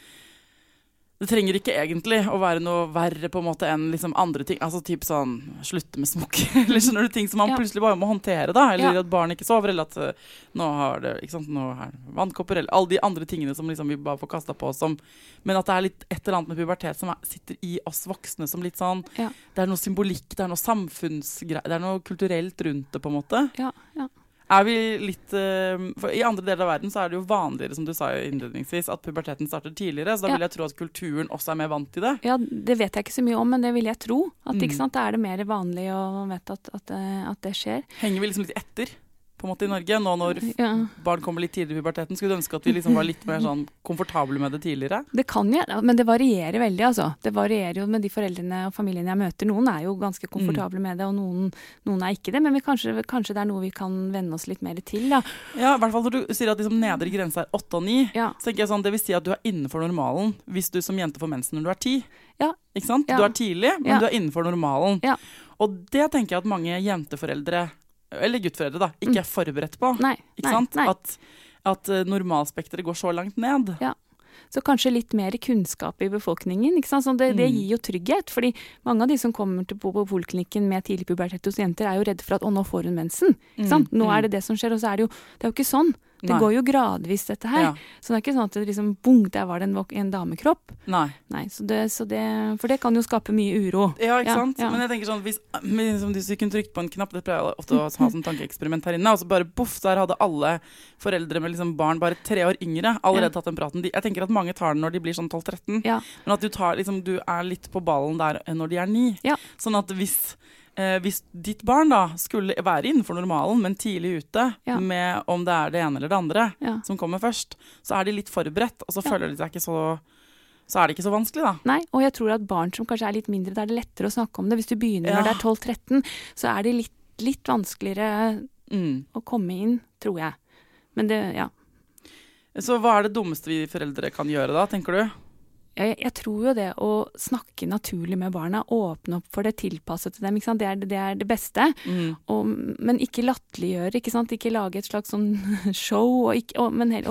Det trenger ikke egentlig å være noe verre på en måte enn liksom andre ting, altså typ sånn slutte med smokk, eller sånne ting som man plutselig bare må håndtere da, eller at barn ikke sover, eller at nå har det, ikke sant, nå det vannkopper, eller alle de andre tingene som liksom vi bare får kastet på oss, men at det litt et eller annet med pubertet som sitter i oss voksne som litt sånn, det noe symbolikk, det noe samfunnsgreier, det noe kulturelt rundt det på en måte. Vi litt, for i andre deler av verden så det jo vanligere, som du sa innledningsvis, at puberteten starter tidligere, så da vil jeg tro at kulturen også mer vant til det. Ja, det vet jeg ikke så mye om, men det vil jeg tro. At ikke sant, det det mer vanlig å vite at det skjer. Henger vi liksom litt etter, på en måte i Norge, nå når barn kommer litt tidligere i puberteten? Skulle du ønske at vi liksom var litt mer sånn komfortable med det tidligere? Det kan men det varierer veldig, altså. Det varierer jo med de foreldrene og familiene jeg møter. Noen jo ganske komfortable med det, og noen ikke det, men kanskje det noe vi kan venne oss litt mer til, da. Ja, i hvert fall når du sier at liksom nedre grense 8 og 9, så tenker jeg sånn, det vil si at du innenfor normalen, hvis du som jente får mensen når du 10. Ikke sant? Du tidlig, men du innenfor normalen. Og det tenker jeg at mange jenteforeldre eller guttforeldre da, ikke forberedt på. Ikke sant? At normalspekteret går så langt ned. Så kanskje litt mer kunnskap i befolkningen, ikke sant? Så det gir jo trygghet, fordi mange av de som kommer på poliklinikken med tidlig pubertet hos jenter jo redde for at nå får hun mensen. Ikke sant? Nå det som skjer, og så det jo ikke sånn. Det går jo gradvis dette her. Så det ikke sånn at det liksom, bong, der var det en damekropp. Nei, for det kan jo skape mye uro. Ja, ikke sant? Men jeg tenker sånn, hvis vi kunne trykt på en knapp, det pleier jeg ofte å ha sånn tankeeksperiment her inne, og så bare boff, der hadde alle foreldre med liksom barn bare 3 år yngre allerede tatt den praten. Jeg tenker at mange tar den når de blir sånn 12-13, men at du litt på ballen der når de 9. Sånn at hvis hvis ditt barn da skulle være innenfor normalen, men tidlig ute, med om det det ene eller det andre som kommer først, så de litt forberedt, og så føler de seg ikke så det ikke så vanskelig da. Nei, og jeg tror at barn som kanskje litt mindre, det det lettere å snakke om det. Hvis du begynner når det 12-13, så det litt vanskeligere å komme inn, tror jeg. Men det, Så hva det dummeste vi foreldre kan gjøre da, tenker du? Jeg tror jo det å snakke naturlig med barna, åpne opp for det, tilpasset til dem, ikke sant? Det det beste. Men ikke latterliggjøre, ikke sant? Ikke lage et slags sånn show, og ikke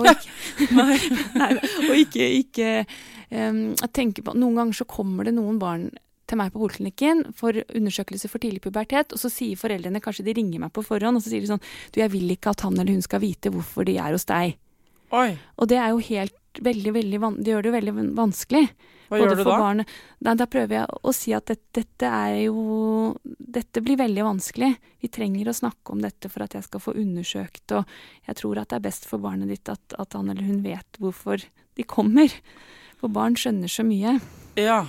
tenke på, noen ganger så kommer det noen barn til meg på poliklinikken for undersøkelse for tidlig pubertet, og så sier foreldrene, kanskje de ringer meg på forhånd, og så sier de sånn, jeg vil ikke at han eller hun skal vite hvorfor de hos deg. Oi. Og det jo helt det gjør det jo veldig vanskelig. Hva gjør du da? Barnet. Da prøver jeg å si at dette blir veldig vanskelig. Vi trenger å snakke om dette for at jeg skal få undersøkt, og jeg tror at det best for barnet ditt at han eller hun vet hvorfor de kommer. For barn skjønner så mye. Ja.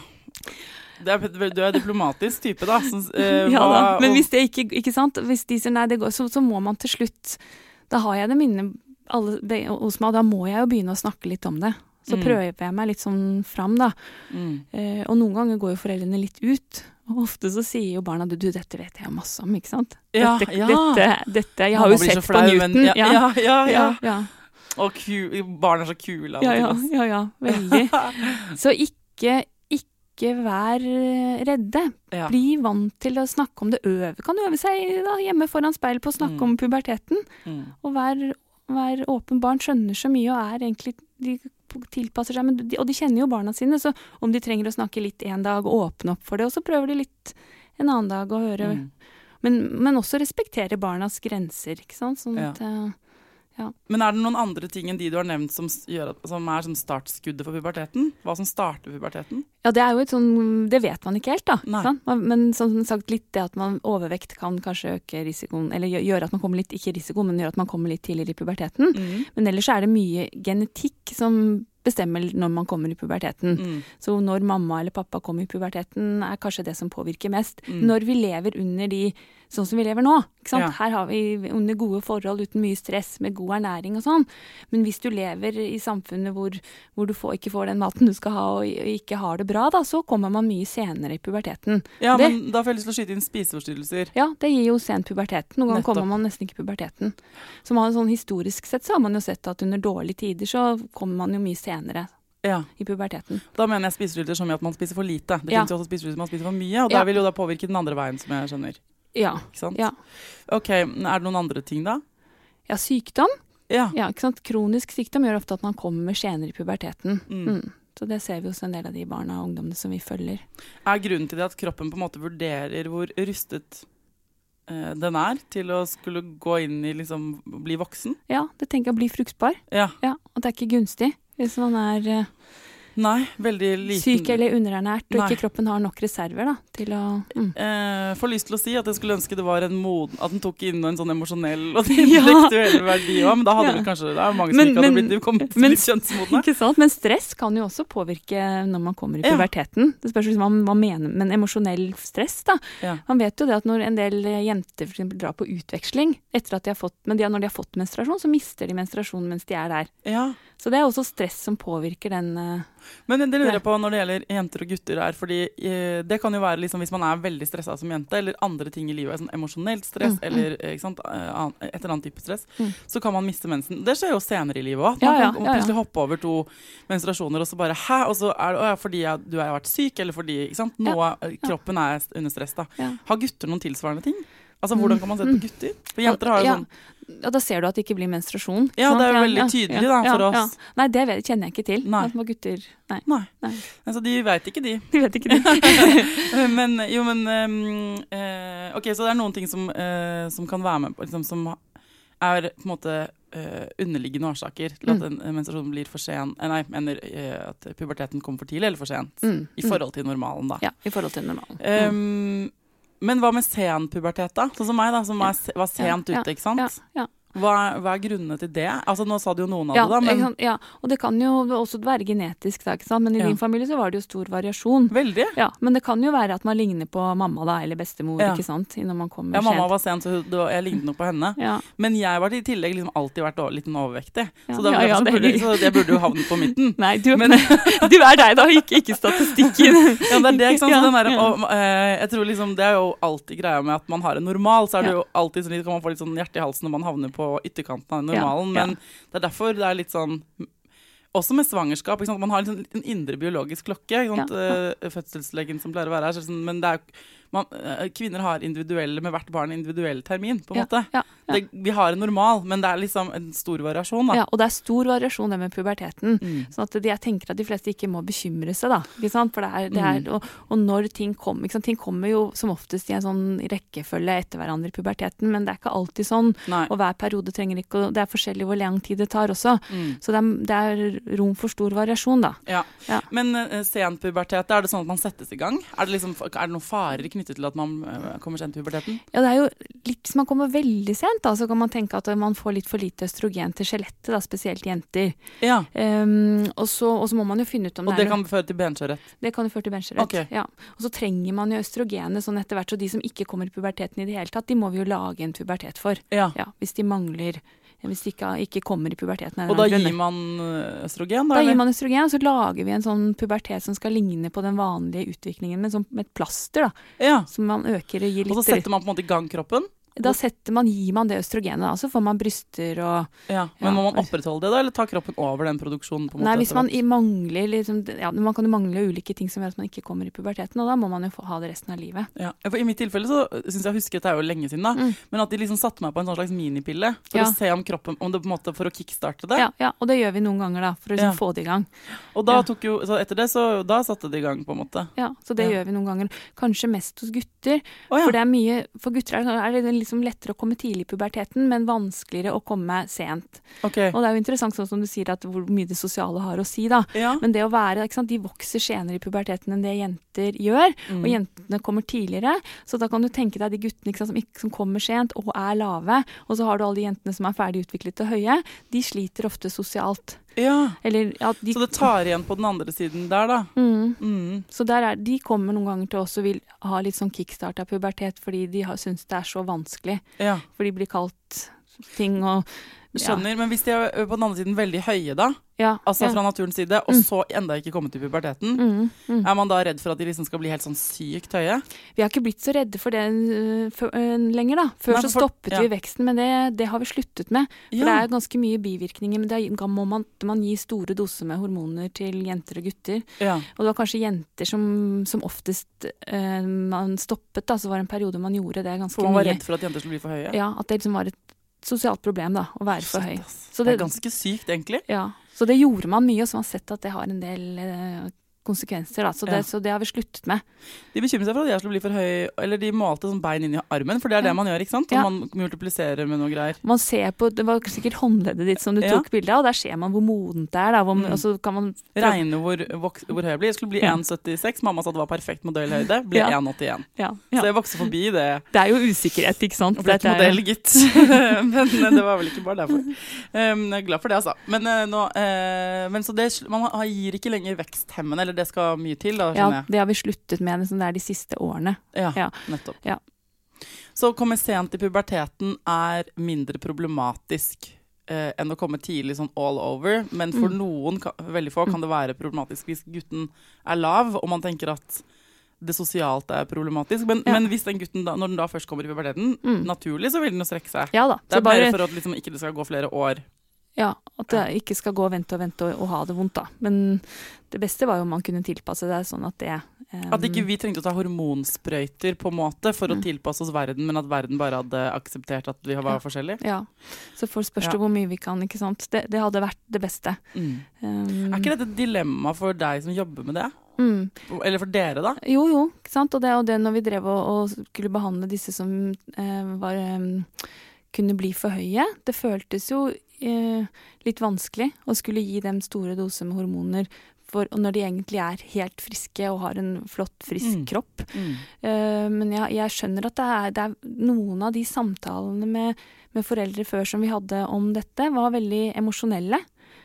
Du diplomatisk type da. Da. Men hvis det ikke sant? Hvis de sier nei, det går, så må man til slutt, da har jeg det minnet hos meg, da må jeg jo begynne å snakke litt om det. Så prøver jeg meg litt sånn fram da. Og noen ganger går jo foreldrene litt ut, og ofte så sier jo barna, du, dette vet jeg jo masse om, ikke sant? Dette, jeg har jo sett på Newton. Ja. Og barn så kule. Ja, veldig. Så ikke vær redde. Bli vant til å snakke om det. Kan øve seg da, hjemme foran speil på å snakke om puberteten. Og vær åpen. Barn skjønner så mye og egentlig, de tilpasser seg, og de kjenner jo barna sine, så om de trenger å snakke litt en dag og åpne opp for det, og så prøver de litt en annen dag å høre. Men også respektere barnas grenser, ikke sant? Sånn at, Men det noen andre ting enn de du har nevnt som sånn startskuddet for puberteten? Hva som starter puberteten? Ja, det jo et sånn, det vet man ikke helt da. Sånn? Men som sagt litt det at man overvekt kan kanskje øke risikoen, eller gjøre at man kommer litt, ikke risiko, men gjøre at man kommer litt tidligere i puberteten. Men ellers det mye genetikk som bestemmer når man kommer i puberteten. Så når mamma eller pappa kommer i puberteten kanskje det som påvirker mest. Når vi lever under sånn som vi lever nå, ikke sant? Her har vi under gode forhold uten mye stress, med god ernæring og sånn. Men hvis du lever i samfunnet hvor du ikke får den maten du skal ha og ikke har det bra, da, så kommer man mye senere i puberteten. Ja, men da får jeg lyst til å skyte inn spiseforstyrrelser. Ja, det gir jo sen puberteten. Noen ganger kommer man nesten ikke i puberteten. Så sånn historisk sett så har man jo sett at under dårlige tider så kommer man jo mye senere i puberteten. Da mener jeg spiseforstyrrelser som i at man spiser for lite. Det finnes jo også spiseforstyrrelser man spiser for mye, og da vil jo da påvirke den andre veien, som jeg skjønner. Ja. Ikke sant? Ok, det noen andre ting da? Ja, sykdom. Ja, ikke sant? Kronisk sykdom gjør ofte at man kommer senere i puberteten. Så det ser vi hos en del av de barna og ungdommene som vi følger. Grunnen til det at kroppen på en måte vurderer hvor rustet den til å skulle gå inn i liksom, bli voksen? Ja, det tenker jeg å bli fruktbar. Ja, og det ikke gunstig hvis man Nei, veldig liten. Syk eller underernært, og ikke kroppen har nok reserver da, til å... Får lyst til å si at jeg skulle ønske det var at den tok inn en sånn emosjonell og intellektuell verdi, men da hadde det kanskje, det mange som ikke hadde kommet litt kjønnsmodne. Ikke sant, men stress kan jo også påvirke når man kommer i puberteten. Det spørs hva man mener, men emosjonell stress da. Man vet jo det at når en del jenter for eksempel drar på utveksling, etter at de har fått, men når de har fått menstruasjon, så mister de menstruasjon mens de der. Så det også stress som påvirker den... Men det lurer jeg på når det gjelder jenter og gutter fordi det kan jo være liksom, hvis man veldig stresset som jente, eller andre ting i livet, sånn emosjonelt stress, eller ikke sant, et eller annet type stress, så kan man miste mensen. Det skjer jo senere i livet også. Man kan plutselig hoppe over 2 menstruasjoner, og så bare, og så det fordi du har vært syk, eller fordi, ikke sant, kroppen under stress da. Har gutter noen tilsvarende ting? Altså, hvordan kan man se på gutter? For jenter har jo sånn... Ja, da ser du at det ikke blir menstruasjon. Ja, det veldig tydelig da, for oss. Nei, det kjenner jeg ikke til. At man gutter... Nei. Altså, de vet ikke de. De vet ikke de. Ok, så det noen ting som kan være med på, liksom, som på en måte underliggende årsaker til at en menstruasjon blir for sen, at puberteten kommer for tidlig eller for sent, i forhold til normalen da. Ja, i forhold til normalen. Men hva med sen pubertet da? Sånn som meg da, som var sent ute, ikke sant? Ja. Hva er grunnene til det? Altså, nå sa du jo noen av det da, men... Ja, og det kan jo også være genetisk, da, ikke sant? Men i din familie så var det jo stor variasjon. Veldig. Ja, men det kan jo være at man ligner på mamma da, eller bestemor, ikke sant? Når man kommer sent. Mamma var sent, så jeg lignet nok på henne. Ja. Men jeg var i tillegg liksom alltid vært litt overvektig. Så, så det burde jo havne på midten. Nei, du er deg da, ikke statistikken. Ja, det er det, ikke sant? Så den der, jeg tror liksom, det er jo alltid greia med at man har en normal, så er det jo alltid sånn, kan man få litt sånn hjerte i halsen når man havner på ytterkanten av normalen, men det er derfor det er litt sånn, også med svangerskap, ikke sant? Man har liksom en indre biologisk klokke, ikke sant? Fødselslegen som pleier å være her, sånn, men det er kvinner har med hvert barn individuell termin, på en måte. Vi har en normal, men det er liksom en stor variasjon, da. Ja, og det er stor variasjon det med puberteten. Sånn at jeg tenker at de fleste ikke må bekymre seg, da. Ikke sant? For det er og når ting kommer, ikke sant? Ting kommer jo som oftest i en sånn rekkefølge etter hverandre i puberteten, men det er ikke alltid sånn. Nei. Og hver periode trenger ikke, og det er forskjellig hvor lang tid det tar også. Så det er rom for stor variasjon, da. Ja. Men sen pubertet, er det sånn at man settes i gang? Er det noen farer knyttet til at man kommer sent i puberteten? Ja, det er jo litt, hvis man kommer veldig sent, da, så kan man tenke at man får litt for lite østrogen til skjelettet, da, spesielt jenter. Ja. Og så må man jo finne ut om det kan føre til benskjørhet? Det kan jo føre til benskjørhet, okay. Ja. Og så trenger man jo østrogenet sånn etter hvert, så de som ikke kommer i puberteten i det hele tatt, de må vi jo lage en pubertet for. Ja, hvis de mangler... Hvis de ikke kommer i puberteten. Og da gir man østrogen? Da gir man østrogen, og så lager vi en sånn pubertet som skal ligne på den vanlige utviklingen, med et plaster, da. Ja. Som man øker og gir litt... Og så setter man på en måte i gang kroppen? Da gir man det østrogenet, da, så får man bryster og... Ja, men må man opprettholde det da, eller ta kroppen over den produksjonen på en måte? Nei, hvis man mangler, liksom, man kan jo mangle ulike ting som gjør at man ikke kommer i puberteten, og da må man jo ha det resten av livet. Ja, for i mitt tilfelle så synes jeg husker, det er jo lenge siden da, men at de liksom satte meg på en sånn slags minipille, for å se om kroppen, om det på en måte for å kickstarte det. Ja, og det gjør vi noen ganger da, for å liksom få det i gang. Og da så etter det, da satte det i gang på en måte. Ja, så det gjør vi noen ganger. Kanskje mest hos gutter, for det er mye, for gutter er det liksom lettere å komme tidlig i puberteten, men vanskeligere å komme sent. Okay. Og det er jo interessant sånn som du sier at hvor mye det sosiale har å si da. Ja. Men det å være, ikke sant, de vokser senere i puberteten enn det jenter gjør, og jentene kommer tidligere, så da kan du tenke deg de guttene, ikke sant, som kommer sent og er lave, og så har du alle de jentene som er ferdig utviklet og høye, de sliter ofte sosialt. Ja, så det tar igjen på den andre siden der da. Så de kommer noen ganger til oss og vil ha litt sånn kickstart av pubertet, fordi de synes det er så vanskelig. Ja. For de blir kalt ting og... Skjønner, men hvis de er på den andre siden veldig høye da, altså fra naturens side, og så enda ikke kommet til puberteten, er man da redd for at de liksom skal bli helt sånn sykt høye? Vi har ikke blitt så redde for det lenger da. Før så stoppet vi veksten, men det har vi sluttet med. For det er ganske mye bivirkninger, men da må man gi store doser med hormoner til jenter og gutter. Ja. Og det var kanskje jenter som oftest man stoppet da, så var det en periode man gjorde det ganske mye. For man var redd for at jenter skulle bli for høye? Ja, at det liksom var et sosialt problem da, å være for høy. Så det er ganske sykt egentlig. Ja, så det gjorde man mye, og så har man sett at det har en del konsekvenser da, så det har vi sluttet med. De bekymrer seg for at jeg skulle bli for høy, eller de målte sånn bein inn i armen, for det er det man gjør, ikke sant? Og man multipliserer med noe greier. Man ser på, det var sikkert håndleddet ditt som du tok bildet av, og der ser man hvor modent det er da, og så kan man... Regne hvor høy jeg blir. Jeg skulle bli 1,76, mamma sa det var perfekt modellhøyde, ble 1,81. Så jeg vokser forbi det. Det er jo usikkerhet, ikke sant? Og ble ikke modell, gitt. Men det var vel ikke bare derfor. Jeg er glad for det, altså. Men så det, man gir ikke lenger veksthemmende, eller det skal mye til da, skjønner jeg. Ja, det har vi sluttet med det de siste årene. Ja, nettopp. Ja. Så å komme sent i puberteten er mindre problematisk enn å komme tidlig sånn all over, men for noen, veldig få, kan det være problematisk hvis gutten er lav, og man tenker at det sosialt er problematisk, men hvis den gutten, da, når den da først kommer i puberteten, naturlig så vil den jo strekke seg. Ja da. Det er bare for at liksom, ikke det skal gå flere år. Ja, at det ikke skal gå og vente og ha det vondt da. Men det beste var jo om man kunne tilpasse det sånn at det... At ikke vi trengte å ta hormonsprøyter på en måte for å tilpasse oss verden, men at verden bare hadde akseptert at vi var forskjellige. Ja, så for spørs det hvor mye vi kan, ikke sant? Det hadde vært det beste. Er ikke dette et dilemma for deg som jobber med det? Eller for dere da? Jo, ikke sant? Og det når vi drev og skulle behandle disse som kunne bli for høye, det føltes jo litt vanskelig å skulle gi dem store doser med hormoner og når de egentlig helt friske og har en flott, frisk kropp. Men jeg skjønner at det er noen av de samtalene med foreldre før som vi hadde om dette, var veldig emosjonelle.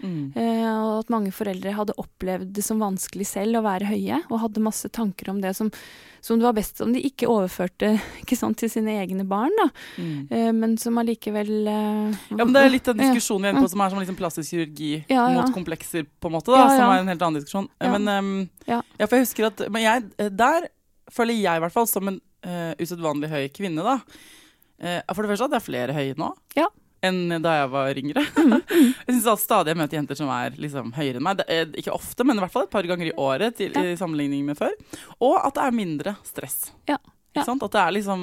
Og at mange foreldre hadde opplevd det som vanskelig selv å være høye, og hadde masse tanker om det som det var best om de ikke overførte, ikke sant, til sine egne barn, da. Men som allikevel Ja, men det er litt den diskusjonen vi er inne på, som er som liksom plastisk kirurgi mot komplekser, på en måte, da, som er en helt annen diskusjon. Men for jeg husker at der føler jeg i hvert fall som en usedvanlig høy kvinne, da. For det første at det er flere høye nå. Ja. Enn da jeg var yngre. Jeg synes at stadig jeg møter jenter som er liksom høyere enn meg. Det er ikke ofte, men i hvert fall et par ganger i året i sammenligning med før. Og at det er mindre stress. Ikke sant? At det er liksom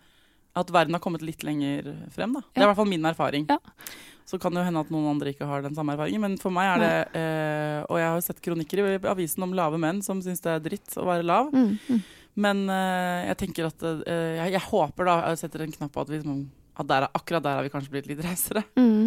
at verden har kommet litt lenger frem, da. Det er i hvert fall min erfaring. Så kan det jo hende at noen andre ikke har den samme erfaringen, men for meg er det og jeg har jo sett kronikker i avisen om lave menn som synes det er dritt å være lav. Men jeg tenker at jeg håper da, jeg setter en knapp på at akkurat der har vi kanskje blitt litt reisere.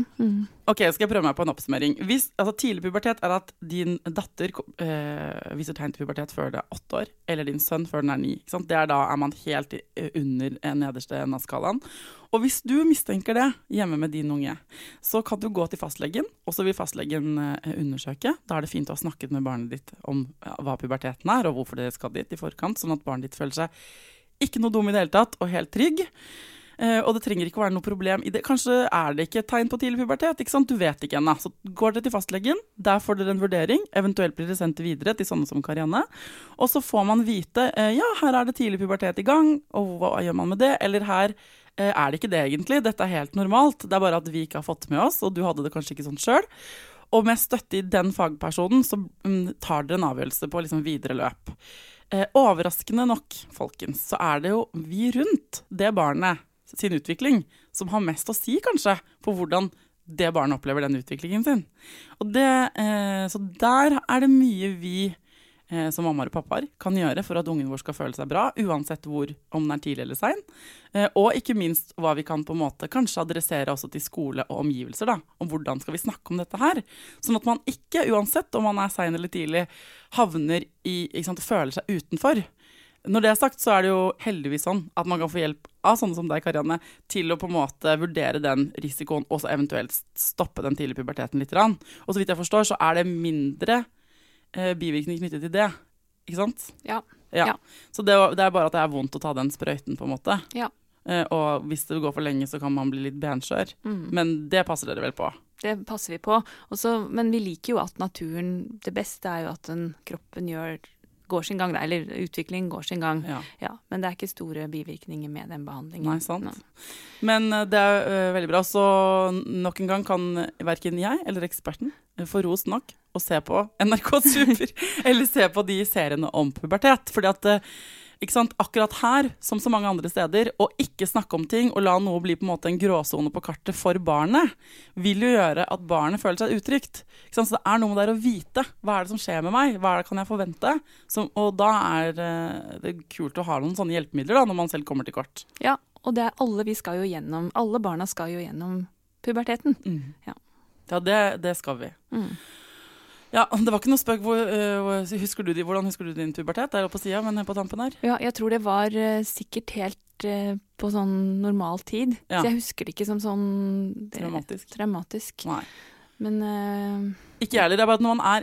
Ok, skal jeg prøve meg på en oppsummering. Tidlig pubertet er at din datter viser tegn til pubertet før det er 8 år, eller din sønn før den er 9. Ikke sant? Da er man helt under nederste enden av skalaen. Og hvis du mistenker det hjemme med din unge, så kan du gå til fastlegen, og så vil fastlegen undersøke. Da er det fint å ha snakket med barnet ditt om hva puberteten er, og hvorfor det skal dit i forkant, sånn at barnet ditt føler seg ikke noe dum i det hele tatt, og helt trygg. Og det trenger ikke å være noe problem i det. Kanskje er det ikke et tegn på tidlig pubertet, ikke sant? Du vet ikke ennå. Så går dere til fastlegen, der får dere en vurdering, eventuelt blir det sendt videre til sånne som Karianne, og så får man vite, her er det tidlig pubertet i gang, og hva gjør man med det? Eller her er det ikke det egentlig, dette er helt normalt, det er bare at vi ikke har fått med oss, og du hadde det kanskje ikke sånn selv. Og med støtte i den fagpersonen, så tar dere en avgjørelse på liksom videre løp. Overraskende nok, folkens, så er det jo vi rundt det barnet sin utvikling, som har mest å si kanskje på hvordan det barnet opplever den utviklingen sin. Og så der er det mye vi som mammaer og pappaer kan gjøre for at ungen vår skal føle seg bra, uansett om den er tidlig eller sen. Og ikke minst hva vi kan på en måte kanskje adressere også til skole og omgivelser, da, om hvordan skal vi snakke om dette her. Sånn at man ikke, uansett om man er sen eller tidlig, havner føler seg utenfor. Når det er sagt, så er det jo heldigvis sånn at man kan få hjelp av sånne som deg, Karianne, til å på en måte vurdere den risikoen, og så eventuelt stoppe den tidlige puberteten litt. Og så vidt jeg forstår, så er det mindre bivirkning knyttet til det, ikke sant? Ja. Så det er bare at det er vondt å ta den sprøyten, på en måte. Og hvis det går for lenge, så kan man bli litt benskjør. Men det passer dere vel på? Det passer vi på. Men vi liker jo at naturen, det beste er jo at kroppen går sin gang, eller utviklingen går sin gang. Men det er ikke store bivirkninger med den behandlingen. Nei, sant. Men det er veldig bra. Så nok en gang kan hverken jeg eller eksperten få ros nok å se på NRK Super, eller se på de seriene om pubertet. Fordi at ikke sant, akkurat her, som så mange andre steder, å ikke snakke om ting og la noe bli på en måte en gråzone på kartet for barnet, vil jo gjøre at barnet føler seg utrygt. Ikke sant? Så det er noe med det å vite, hva er det som skjer med meg, hva er det kan jeg forvente? Og da er det kult å ha noen sånne hjelpemidler da, når man selv kommer til kort. Ja, og det er alle barna skal jo gjennom puberteten. Ja, det skal vi. Ja, det var ikke noe spøk. Hvordan husker du din pubertet? Det er jo på siden, men på tampen her. Ja, jeg tror det var sikkert helt på sånn normal tid. Så jeg husker det ikke som sånn traumatisk. Nei. Men ikke jeg heller. Det er bare at når man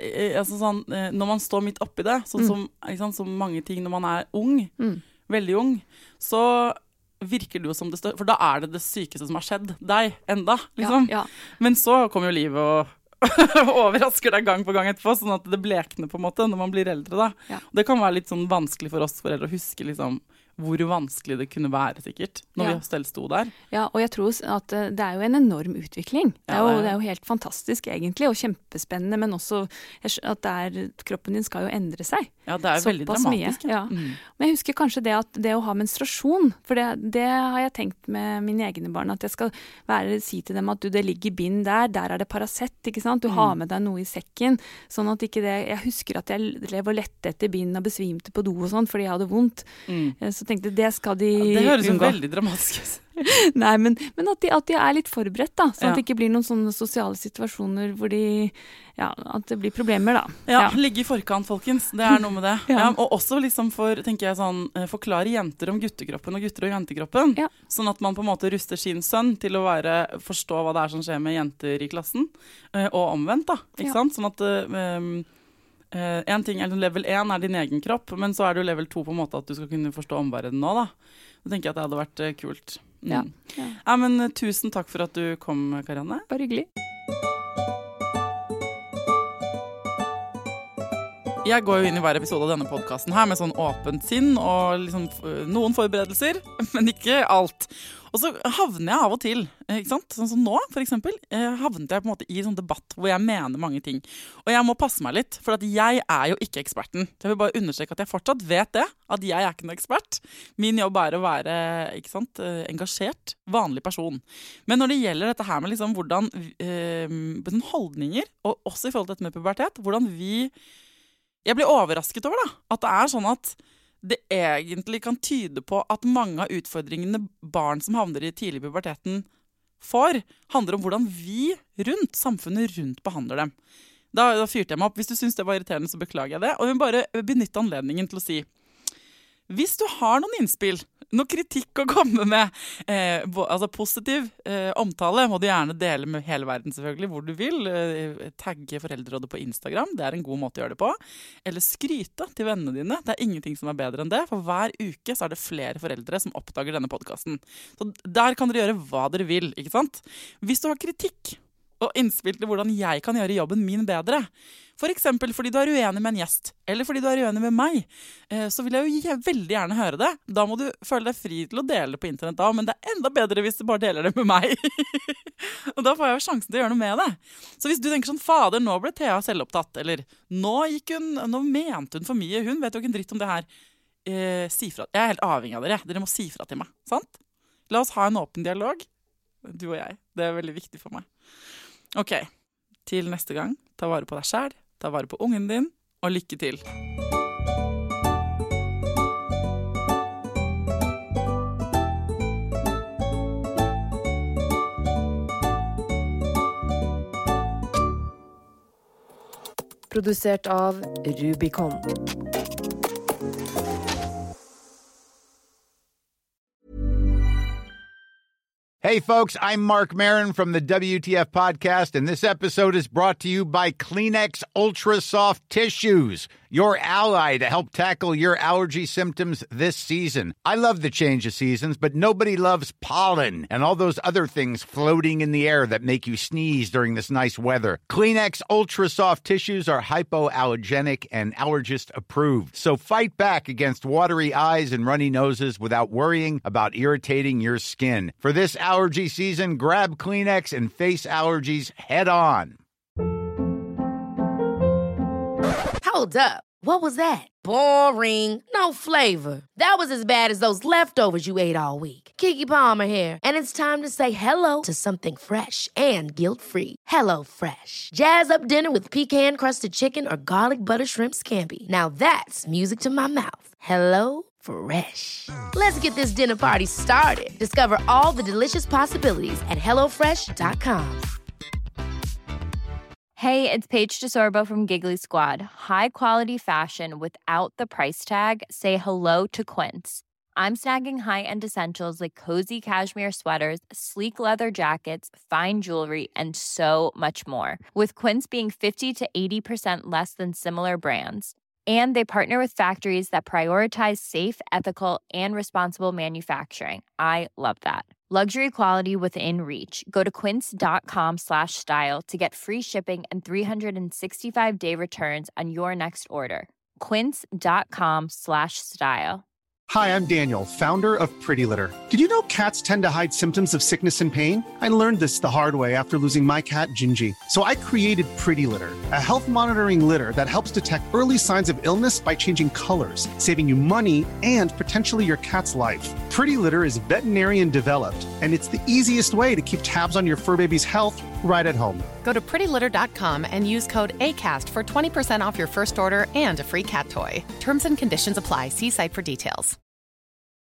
når man står midt oppi det, som mange ting når man er ung, veldig ung, så virker det jo som det står, for da er det sykeste som har skjedd deg enda, liksom. Men så kommer jo livet og overrasker deg gang på gang etterpå, sånn at det blekner på en måte når man blir eldre da. Det kan være litt sånn vanskelig for oss foreldre å huske liksom hvor vanskelig det kunne være sikkert, når vi selv sto der. Ja, og jeg tror at det er jo en enorm utvikling. Det er jo helt fantastisk egentlig, og kjempespennende, men også at kroppen din skal jo endre seg. Ja, det er veldig dramatisk. Men jeg husker kanskje det å ha menstruasjon, for det har jeg tenkt med mine egne barn, at jeg skal si til dem at det ligger bind der er det Paracet, ikke sant? Du har med deg noe i sekken, sånn at ikke det, jeg husker at jeg lev og lette etter bind og besvimte på do og sånn, fordi jeg hadde vondt. Så tenkte det skal de unngå. Det høres jo veldig dramatisk ut. Nei, men at de litt forberedt da, sånn at det ikke blir noen sånne sosiale situasjoner hvor at det blir problemer da. Ja, ligge i forkant, folkens. Det noe med det. Og også liksom tenker jeg sånn, forklare jenter om guttekroppen og gutter og jentekroppen. Sånn at man på en måte ruster sin sønn til å forstå hva det som skjer med jenter i klassen. Og omvendt da, ikke sant? Sånn at en ting level 1 din egen kropp, men så det jo level 2 på en måte at du skal kunne forstå omverdenen nå da. Da tenker jeg at det hadde vært kult. Ja, men tusen takk for at du kom, Karianne. Bare hyggelig. Jeg går jo inn i hver episode av denne podcasten her med sånn åpent sinn og liksom noen forberedelser, men ikke alt. Og så havner jeg av og til, ikke sant? Sånn som nå, for eksempel, havnet jeg på en måte i sånn debatt hvor jeg mener mange ting. Og jeg må passe meg litt, for at jeg jo ikke eksperten. Så jeg vil bare understreke at jeg fortsatt vet det, at jeg ikke noe ekspert. Min jobb å være, ikke sant, engasjert, vanlig person. Men når det gjelder dette her med liksom hvordan holdninger, og også i forhold til dette med pubertet, hvordan jeg blir overrasket over da, at det sånn at det egentlig kan tyde på at mange av utfordringene barn som havner i tidlig puberteten får, handler om hvordan vi samfunnet rundt behandler dem. Da fyrte jeg meg opp. Hvis du synes det var irriterende, så beklager jeg det. Og jeg vil bare benytte anledningen til å si, hvis du har noen innspill, noe kritikk å komme med, altså positiv omtale, må du gjerne dele med hele verden selvfølgelig, hvor du vil. Tagge Foreldrerådet på Instagram, det en god måte å gjøre det på. Eller skryte til vennene dine, det ingenting som bedre enn det, for hver uke så det flere foreldre som oppdager denne podcasten. Så der kan dere gjøre hva dere vil, ikke sant? Hvis du har kritikk og innspill til hvordan jeg kan gjøre jobben min bedre, for eksempel fordi du uenig med en gjest, eller fordi du uenig med meg, så vil jeg jo veldig gjerne høre det. Da må du føle deg fri til å dele det på internett da, men det enda bedre hvis du bare deler det med meg. Og da får jeg jo sjansen til å gjøre noe med det. Så hvis du tenker sånn, fader, nå ble Thea selvopptatt, eller nå mente hun for mye, hun vet jo ikke en dritt om det her, si fra. Jeg helt avhengig av dere må si fra til meg, sant? La oss ha en åpen dialog, du og jeg. Det veldig viktig for meg. Ok, til neste gang, ta vare på deg selv, ta vare på ungen din, og lykke til. Produsert av Rubicon. Hey, folks, I'm Mark Maron from the WTF Podcast, and this episode is brought to you by Kleenex Ultra Soft Tissues, your ally to help tackle your allergy symptoms this season. I love the change of seasons, but nobody loves pollen and all those other things floating in the air that make you sneeze during this nice weather. Kleenex Ultra Soft Tissues are hypoallergenic and allergist approved, so fight back against watery eyes and runny noses without worrying about irritating your skin. For this allergy season, grab Kleenex and face allergies head on. Hold up. What was that? Boring. No flavor. That was as bad as those leftovers you ate all week. Keke Palmer here, and it's time to say hello to something fresh and guilt-free. Hello Fresh. Jazz up dinner with pecan-crusted chicken or garlic butter shrimp scampi. Now that's music to my mouth. Hello Fresh. Let's get this dinner party started. Discover all the delicious possibilities at HelloFresh.com. Hey, it's Paige DeSorbo from Giggly Squad. High quality fashion without the price tag. Say hello to Quince. I'm snagging high-end essentials like cozy cashmere sweaters, sleek leather jackets, fine jewelry, and so much more. With Quince being 50 to 80% less than similar brands. And they partner with factories that prioritize safe, ethical, and responsible manufacturing. I love that. Luxury quality within reach. Go to quince.com/style to get free shipping and 365-day returns on your next order. Quince.com/style. Hi, I'm Daniel, founder of Pretty Litter. Did you know cats tend to hide symptoms of sickness and pain? I learned this the hard way after losing my cat, Gingy. So I created Pretty Litter, a health monitoring litter that helps detect early signs of illness by changing colors, saving you money and potentially your cat's life. Pretty Litter is veterinarian developed, and it's the easiest way to keep tabs on your fur baby's health right at home. Go to prettylitter.com and use code ACAST for 20% off your first order and a free cat toy. Terms and conditions apply. See site for details.